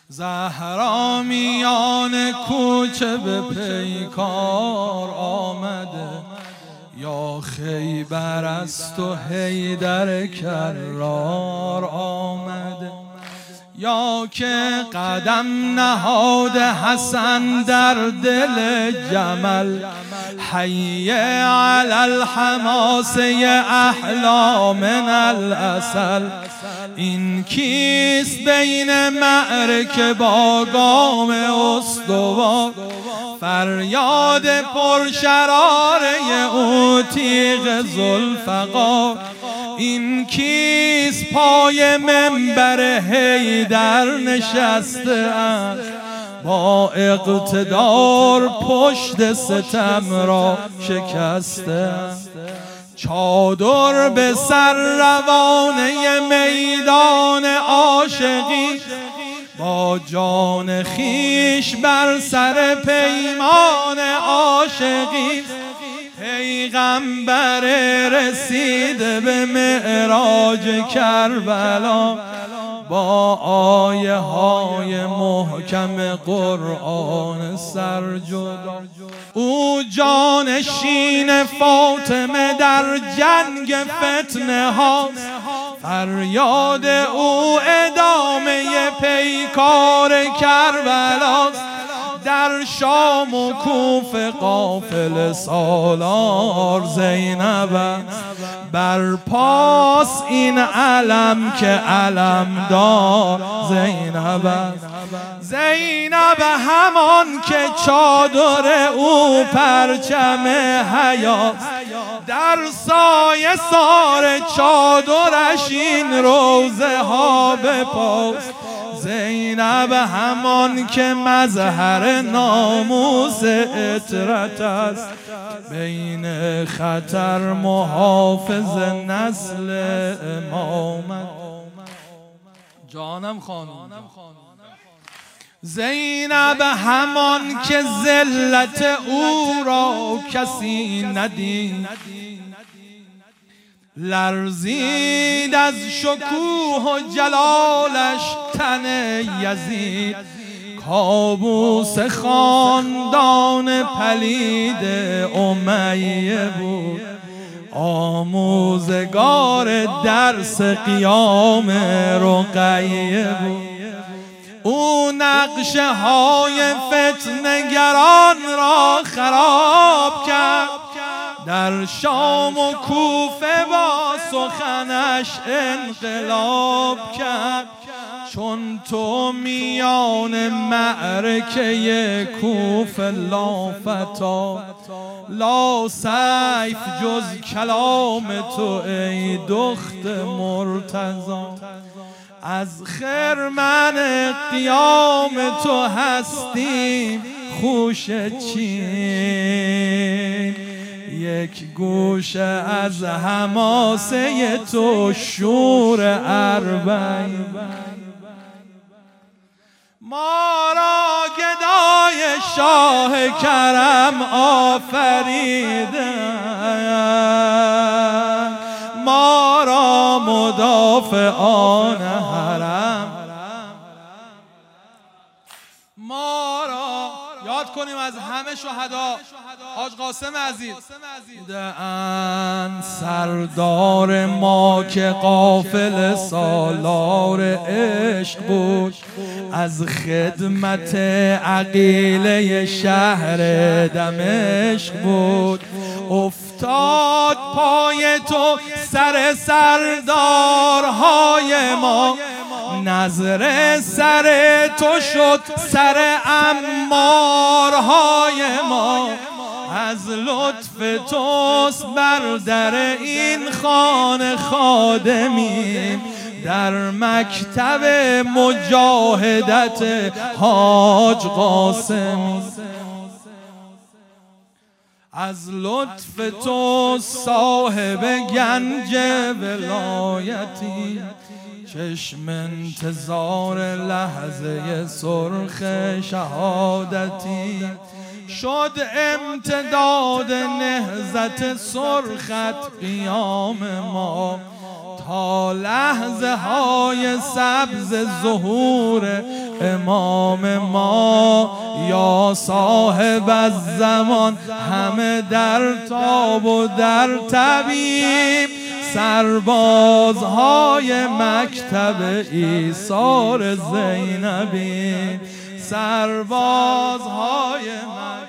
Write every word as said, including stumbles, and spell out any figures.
زهرا میان کوچه به پیکار آمده، یا خیبر است و حیدر کرار آمده، یا که قدم نهاد حسن در دل جمل، حی علی الحماسه احلا من العسل. این کیست بین معرکه با گام استوار، فریاد پرشراره او تیغ ذوالفقار. این کیست پای منبر حیدر نشسته است، با اقتدار پشت ستم را شکسته است. چادر به سر روانه میدان عاشقی، با جان خیش بر سر پیمان عاشقی. پیغمبر رسیده به معراج کربلا، با آیه های محکم قرآن سرجدا. او جانشین فاطمه در جنگ فتنه هاست، فریاد او ادامه پیکار کربلاست. در شام و کوفه قافله سالار زینب است، بر پاس این علم که علم دار زینب است. زینب همان که چادر او پرچم حیاست، در سایه سار چادرش این روزه ها به پاست. زینب همان که مظهر ناموس عطرت است، بین خطر محافظ نسل امامت. جانم خانم. زینب همان که ذلت او را کسی ندید، لرزید از شکوه و جلالش تن یزید. کابوس خاندان پلید امیه بود، آموزگار درس قیام رقیه بود. او نقشه های فتنه‌گران را خراب کرد، در شام و کوفه با سخنش انقلاب کرد. چون تو میان معرکه کوفه لا فتا، لا سیف جز کلام تو ای دخت مرتضی. از خرمن قیام تو هستیم خوشه چین، یک گوشه از حماسه تو شور اربعین. ما را گدای شاه کرم آفریدن، ما را مدافعان حرم. ما را یاد کنیم از همه شهدا. حاج قاسم عزیز دیدن سردار ما که قافل سالار عشق بود، از خدمت عقیله شهر دمشق بود. افتاد پای تو سر سردارهای ما، نظر سر تو شد سر عمارهای ما. از لطف توست بر در این خانه خادمیم، در مکتب مجاهدت حاج قاسم. از لطف تو صاحب گنج ولایتی، چشم انتظار لحظه سرخ شهادتی. شد امتداد نهضت سرخت قیام ما، تا لحظه های سبز ظهور امام ما یا صاحب الزمان، همه در تاب و در طبیب، سربازهای مکتب ایثار زینبی، سربازهای مکتب